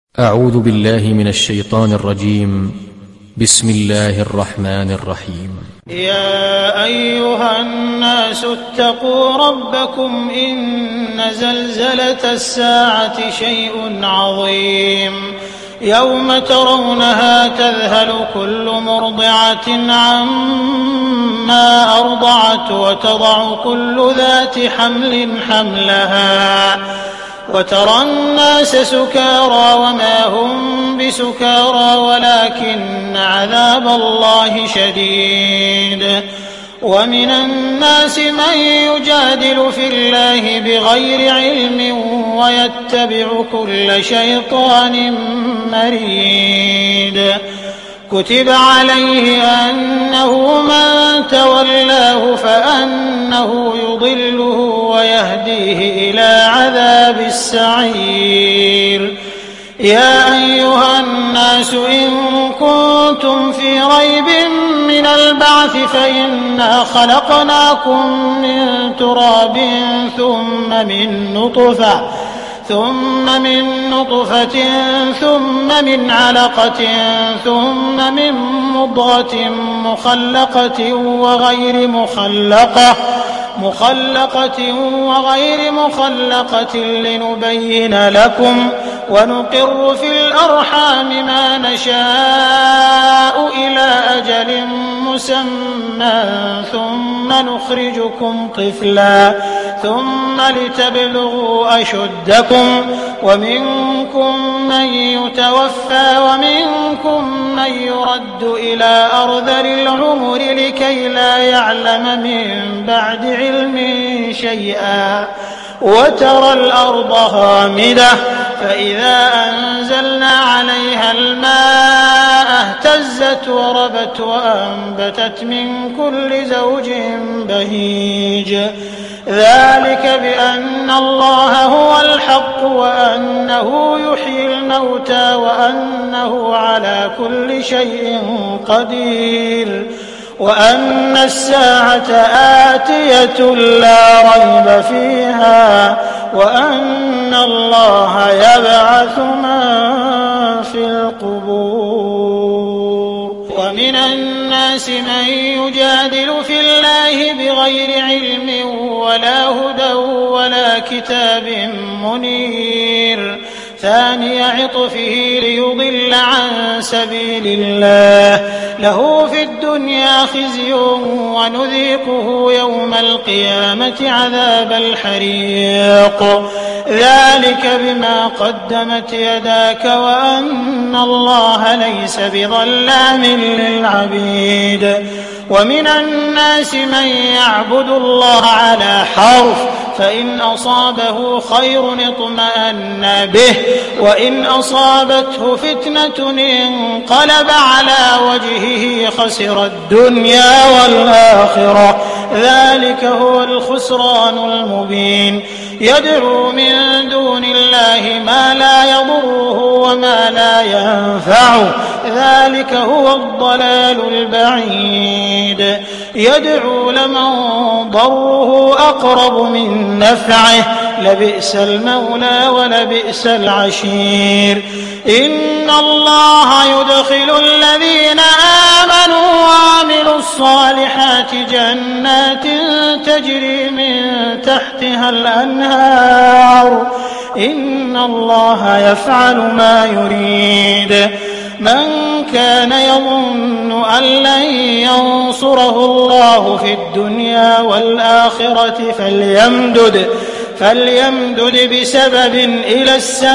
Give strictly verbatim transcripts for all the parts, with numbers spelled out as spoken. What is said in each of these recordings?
أعوذ بالله من الشيطان الرجيم. بسم الله الرحمن الرحيم. يا أيها الناس اتقوا ربكم إن زلزلة الساعة شيء عظيم يوم ترونها تذهل كل مرضعة عما أرضعت وتضع كل ذات حمل حملها وترى الناس سكارى وما هم بسكارى ولكن عذاب الله شديد. ومن الناس من يجادل في الله بغير علم ويتبع كل شيطان مريد. كتب عليه أنه من تولاه فأنه يضله ويهديه إلى عذاب السعير. يا أيها الناس إن كنتم في ريب من البعث فإنا خلقناكم من تراب ثم من نطفة ثم من نطفة ثم من علقة ثم من مضغة مخلقة وغير مخلقة مخلقة وغير مخلقة لنبين لكم ونقر في الأرحام ما نشاء إلى أجل مسمى ثم نخرجكم طفلا ثم لتبلغوا أشدكم ومنكم من يتوفى ومنكم من يرد إلى أرذل العمر لكي لا يعلم من بعد علم شيئا. وترى الأرض هامدة فإذا أنزلنا عليها الماء اهتزت وربت وأنبتت من كل زوج بهيج. ذلك بأن الله هو الحق وأنه يحيي الموتى وأنه على كل شيء قدير وأن الساعة آتية لا ريب فيها وأن الله يبعث من في القبور. ومن الناس من يجادل في الله بغير علم ولا هدى ولا كتاب منير. ثاني عطفه ليضل عن سبيل الله له في الدنيا خزي ونذيقه يوم القيامة عذاب الحريق. ذلك بما قدمت يداك وأن الله ليس بظلام للعبيد. ومن الناس من يعبد الله على حرف فإن أصابه خير اطمأن به وإن أصابته فتنة انقلب على وجهه خسر الدنيا والآخرة. ذلك هو الخسران المبين. يدعو من دون الله ما لا يضره وما لا ينفعه ذلك هو الضلال البعيد. يدعو لمن ضره أقرب من نفعه لبئس المولى ولبئس العشير. إن الله يدخل الذين آمنوا وعملوا الصالحات جنات تجري من تحتها الأنهار. إن الله يفعل ما يريد. من كان يظن أن لن ينصره الله في الدنيا والآخرة فليمدد فليمدد بسبب إلى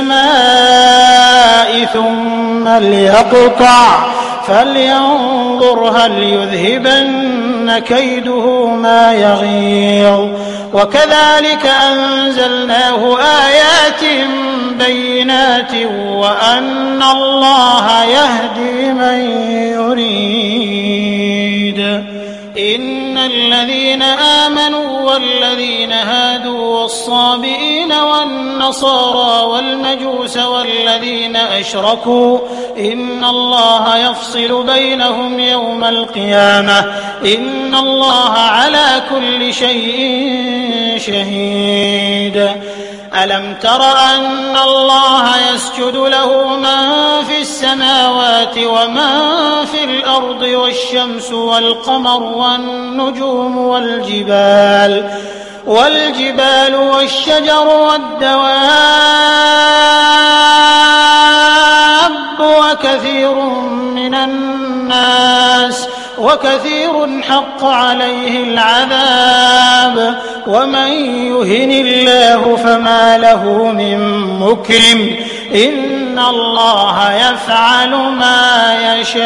السماء ثم ليقطع فلينظر هل يذهبن كيده ما يغيظ. وكذلك أنزلناه آيات بينات وأن الله يهدي من يريد. إن الذين آمنوا والذين هادوا والصابئين والنصارى والمجوس والذين أشركوا إن الله يفصل بينهم يوم القيامة إن الله على كل شيء شهيد. ألم تر أن الله يسجد له من في السماوات ومن في الأرض والشمس والقمر والنجوم والجبال والجبال والشجر والدواب وكثير من الناس وكثير حق عليه العذاب ومن يهن الله فما له من مكرم إن الله يفعل ما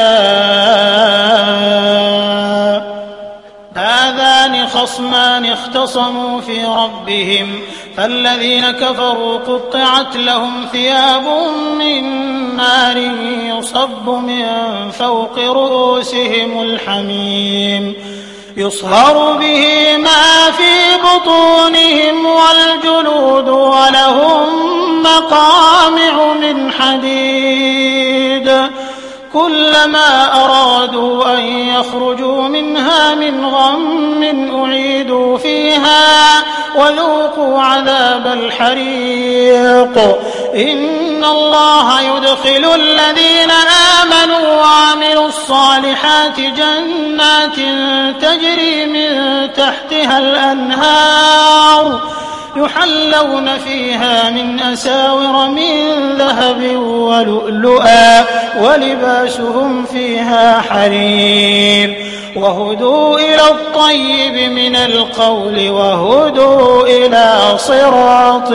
يشاء هذان خصمان اختصموا في ربهم فالذين كفروا قطعت لهم ثياب من نار يصب من فوق رؤوسهم الحميم يصهر به ما في بطونهم والجلود ولهم مقامع من حديد كلما أرادوا أن يخرجوا منها من غم أعيدوا فيها وذوقوا عذاب الحريق إن الله يدخل الذين آمنوا وعملوا الصالحات جنات تجري من تحتها الأنهار يحلون فيها من أساور من ذهب ولؤلؤا ولباسهم فيها حرير وهدوا إلى الطيب من القول وهدوا إلى صراط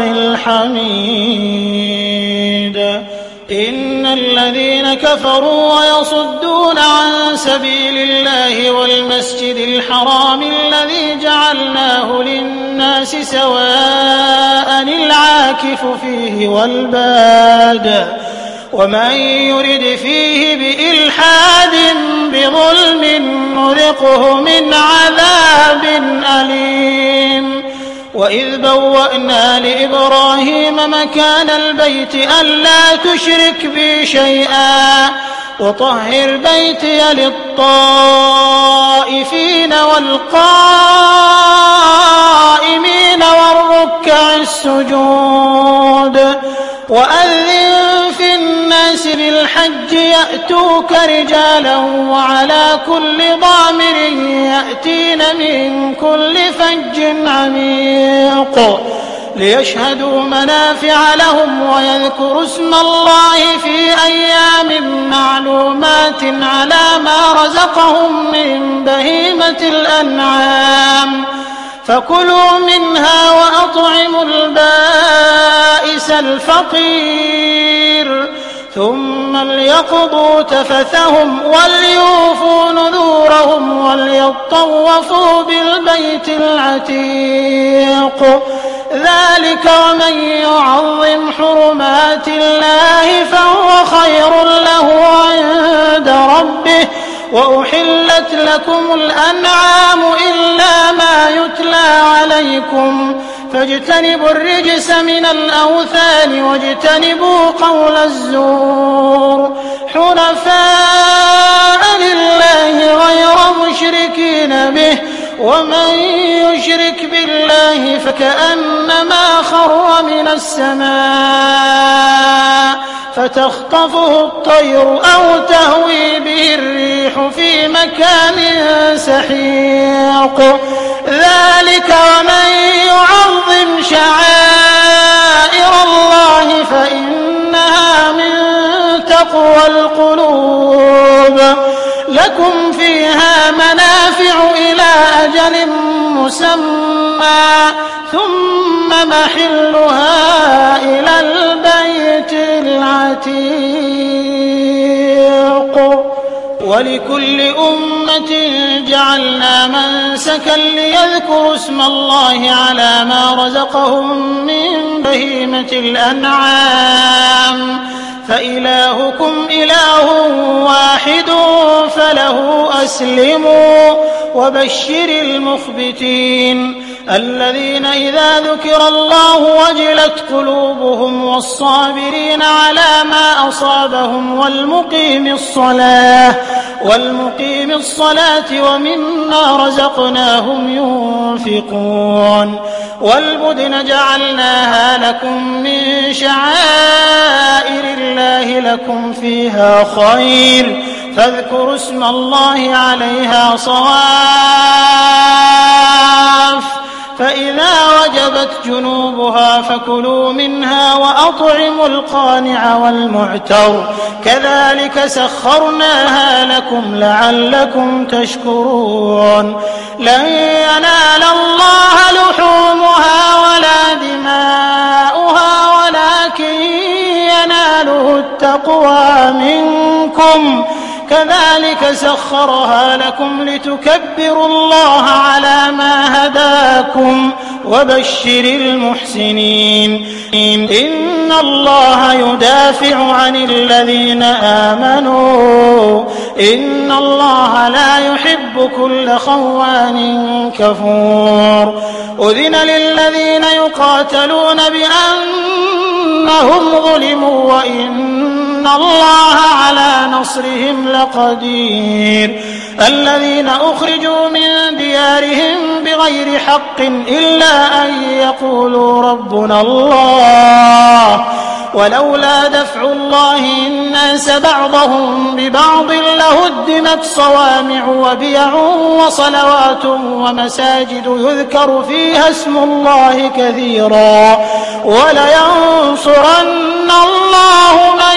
الحميد إن الذين كفروا ويصدون عن سبيل الله والمسجد الحرام الذي جعلناه للناس سواء العاكف فيه والباد ومن يرد فيه بإلحاد بظلم نذقه من عذاب أليم وإذ بوأنا لإبراهيم مكان البيت ألا تشرك بي شيئا وطهر بيتي للطائفين والقائمين والركع السجود وأذن في الناس بالحج يأتوك رجالا وعلى كل ضامر يأتين من كل فج عميق ليشهدوا منافع لهم ويذكروا اسم الله في أيام معلومات على ما رزقهم من بهيمة الأنعام فكلوا منها وأطعموا البائس الفقير ثم ليقضوا تفثهم وليوفوا نذورهم وليطوفوا بالبيت العتيق ذلك ومن يعظم حرمات الله فهو خير له عند ربه وأحلت لكم الأنعام إلا ما يتلى عليكم فاجتنبوا الرجس من الأوثان واجتنبوا قول الزور حنفاء لله غير مشركين به ومن يشرك بالله فكأنما خر من السماء فتخطفه الطير أو تهوي به الريح في مكان سحيق ذلك ومن يعظم شعائر الله فإنها من تقوى القلوب لكم فيها منافع إلى أجل مسمى ثم محلها إلى البيت العتيق ولكل أمة جعلنا منسكا ليذكروا اسم الله على ما رزقهم من بهيمة الأنعام فإلهكم إله واحد فله أسلموا وبشر المخبتين الذين إذا ذكر الله وجلت قلوبهم والصابرين على ما أصابهم والمقيم الصلاة والمقيم الصلاة ومما رزقناهم ينفقون والبدن جعلناها لكم من شعائر الله لكم فيها خير فاذكروا اسم الله عليها صواف فإذا وجبت جنوبها فكلوا منها وأطعموا القانع والمعتر كذلك سخرناها لكم لعلكم تشكرون لن ينال الله لحومها ولا دماؤها ولكن يناله التقوى منكم كذلك سخرها لكم لتكبروا الله على ما هداكم وبشر المحسنين إن الله يدافع عن الذين آمنوا إن الله لا يحب كل خوان كفور أذن للذين يقاتلون بأنهم ظلموا وإن الله على نصرهم لقدير الذين أخرجوا من ديارهم بغير حق إلا أن يقولوا ربنا الله ولولا دفع الله الناس بعضهم ببعض لهدمت صوامع وبيع وصلوات ومساجد يذكر فيها اسم الله كثيرا ولينصرن الله من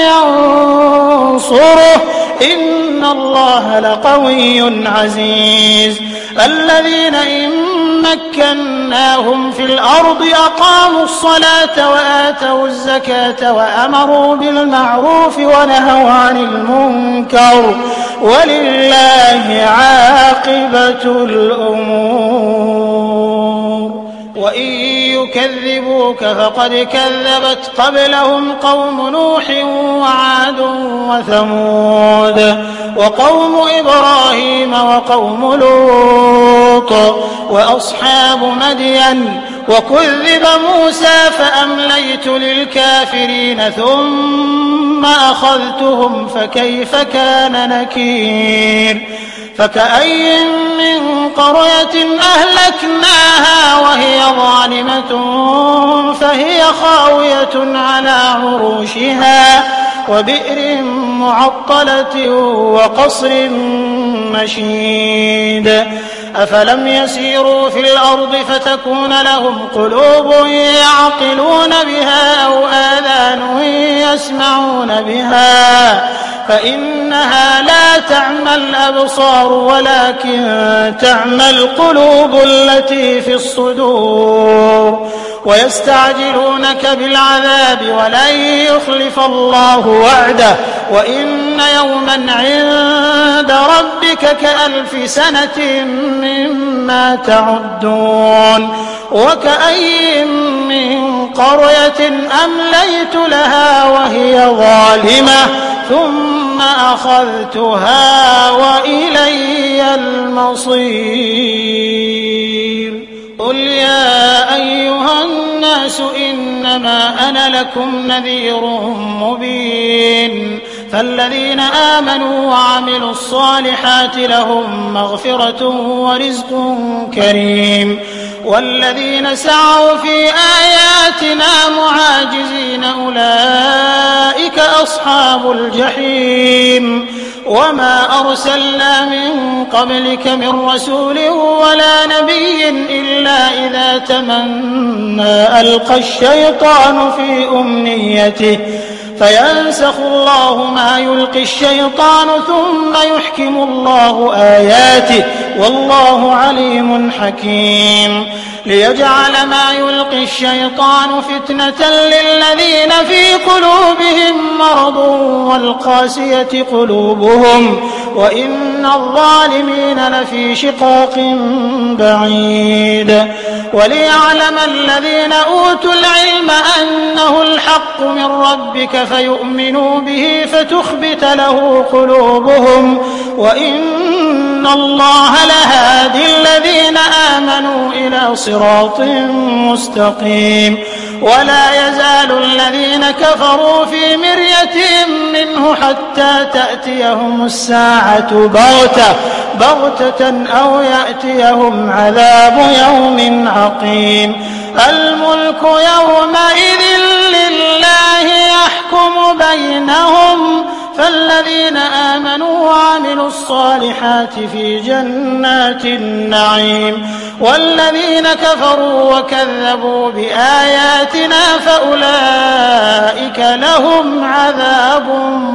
ينصره إن الله لقوي عزيز الذين إن مكناهم في الأرض أقاموا الصلاة وآتوا الزكاة وأمروا بالمعروف ونهوا عن المنكر ولله عاقبة الأمور وإن يكذبوك فقد كذبت قبلهم قوم نوح وعاد وثمود وقوم إبراهيم وقوم لوط وأصحاب مدين وكذب موسى فأمليت للكافرين ثم أخذتهم فكيف كان نكير فكأي من قرية أهلكناها وهي ظالمة فهي خاوية على عروشها وبئر معطلة وقصر مشيد أفلم يسيروا في الأرض فتكون لهم قلوب يعقلون بها أو آذان يسمعون بها فإنها لا تعمى الأبصار ولكن تعمى القلوب التي في الصدور ويستعجلونك بالعذاب ولن يخلف الله وعده وإن يوما عند ربك كألف سنة مما تعدون وكأي من قرية أمليت لها وهي ظالمة ثم أخذتها وإلي المصير قل يا أيها الناس إنما أنا لكم نذير مبين فالذين آمنوا وعملوا الصالحات لهم مغفرة ورزق كريم والذين سعوا في آياتنا معاجزين أولئك أصحاب الجحيم وما أرسلنا من قبلك من رسول ولا نبي إلا إذا تمنى ألقى الشيطان في أمنيته فينسخ الله ما يلقي الشيطان ثم يحكم الله آياته والله عليم حكيم ليجعل ما يلقي الشيطان فتنة للذين في قلوبهم مرض والقاسية قلوبهم وإن الظالمين لفي شقاق بعيد وليعلم الذين أوتوا العلم أنه الحق من ربك فيؤمنوا به فتخبت له قلوبهم وإن الله لهادي الذين آمنوا إلى صراط مستقيم ولا يزال الذين كفروا في مرية منه حتى تأتيهم الساعة بغتة بغتة أو يأتيهم عذاب يوم عقيم الملك يومئذ لله يحكم بينهم فالذين آمنوا وعملوا الصالحات في جنات النعيم والذين كفروا وكذبوا بآياتنا فأولئك لهم عذاب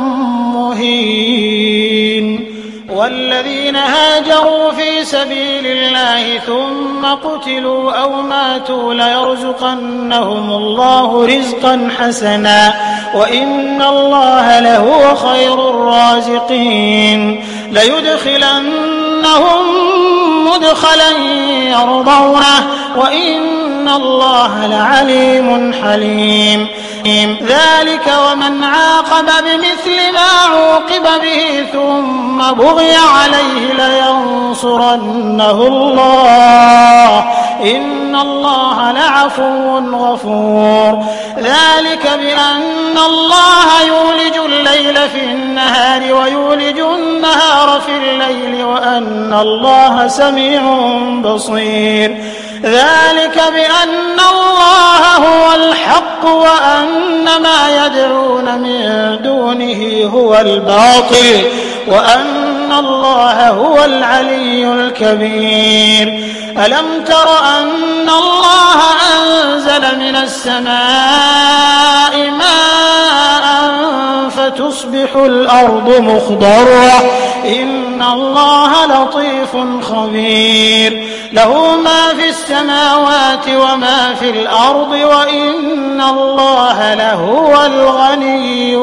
مهين والذين هاجروا في سبيل الله ثم قتلوا أو ماتوا ليرزقنهم الله رزقا حسنا وإن الله لهو خير الرازقين ليدخلنهم مدخلا يرضونه وإن الله لعليم حليم ذلك ومن عاقب بمثل ما عوقب به ثم بغي عليه لينصرنه الله إن الله لعفو غفور ذلك بأن الله يولج الليل في النهار ويولج النهار في الليل وأن الله سميع بصير ذلك بأن الله هو الحق وأن ما يدعون من دونه هو الباطل وأن الله هو العلي الكبير ألم تر أن الله أنزل من السماء ماء فتصبح الأرض مخضرة إن الله لطيف خبير له ما في السماوات وما في الأرض وإن الله لهو الغني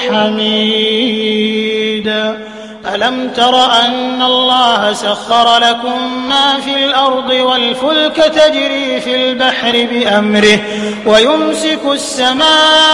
الحميد ألم تر أن الله سخر لكم ما في الأرض والفلك تجري في البحر بأمره ويمسك السماء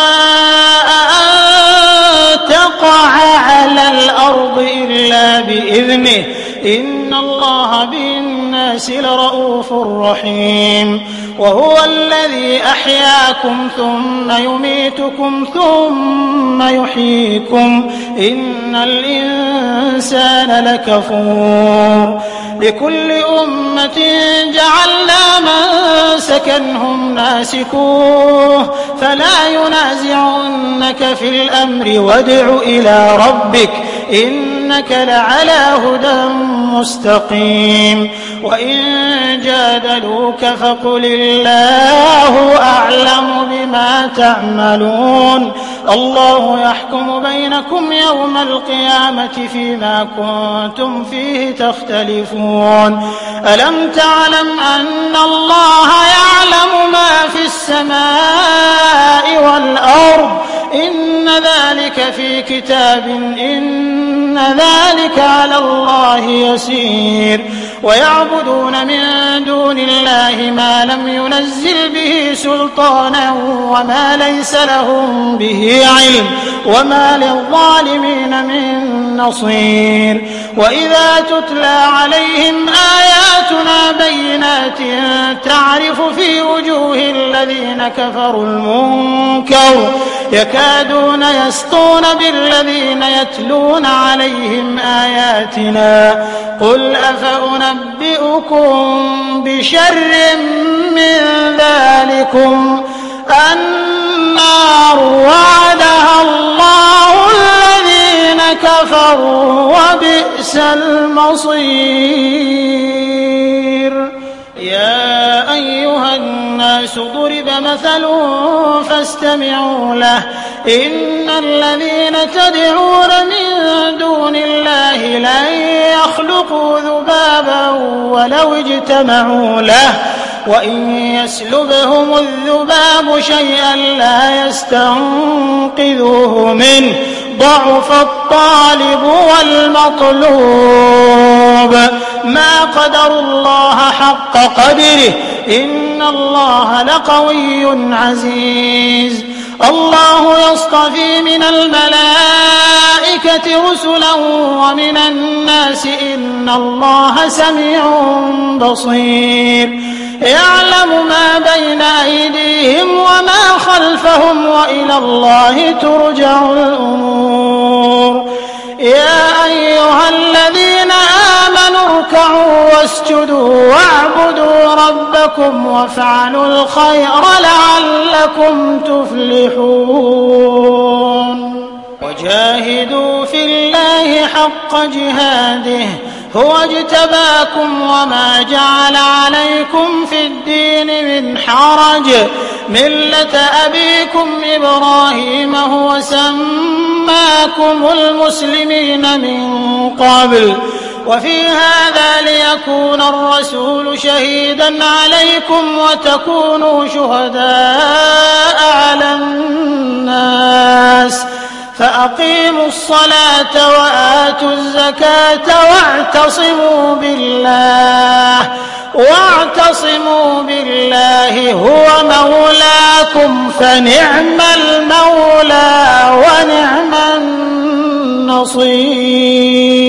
أن تقع على الأرض إلا بإذنه إن الله بالناس لرؤوف رحيم وهو الذي أحياكم ثم يميتكم ثم يحييكم إن الإنسان لكفور لكل أمة جعلنا منسكا هم ناسكوه فلا ينازعنك في الأمر وادع إلى ربك إنك لعلى هدى مستقيم وإن جادلوك فقل الله أعلم بما تعملون الله يحكم بينكم يوم القيامة فيما كنتم فيه تختلفون ألم تعلم أن الله يعلم ما في السماء والأرض إن ذلك في كتاب إن ذلك على الله يسير ويعبدون من دون الله ما لم ينزل به سلطانا وما ليس لهم به علم وما للظالمين من نصير وإذا تتلى عليهم آياتنا بينات تعرف في وجوه الذين كفروا المنكر يكادون يسطون بالذين يتلون عليهم آياتنا قل أفأنبئكم بشر من ذلكم النار وعدها الله الذين كفروا وبئس المصير يا أيها الناس ضرب مثل فاستمعوا له إن الذين تدعون من دون الله لن يخلقوا ذبابا ولو اجتمعوا له وإن يسلبهم الذباب شيئا لا يستنقذوه منه ضعف الطالب والمطلوب ما قدروا الله حق قدره إن الله لقوي عزيز الله يصطفي من الملائكة رسلا ومن الناس إن الله سميع بصير يعلم ما بين أيديهم وما خلفهم وإلى الله ترجع الأمور يا أيها الذين آمنوا اركعوا واسجدوا واعبدوا ربكم وافعلوا الخير لعلكم تفلحون وجاهدوا في الله حق جهاده هو اجتباكم وما جعل عليكم في الدين من حرج ملة أبيكم إبراهيم هو سماكم المسلمين من قبل وفي هذا ليكون الرسول شهيدا عليكم وتكونوا شهداء على الناس فأقيموا الصلاة وآتوا الزكاة واعتصموا بالله واعتصموا بالله هو مولاكم فنعم المولى ونعم النصير.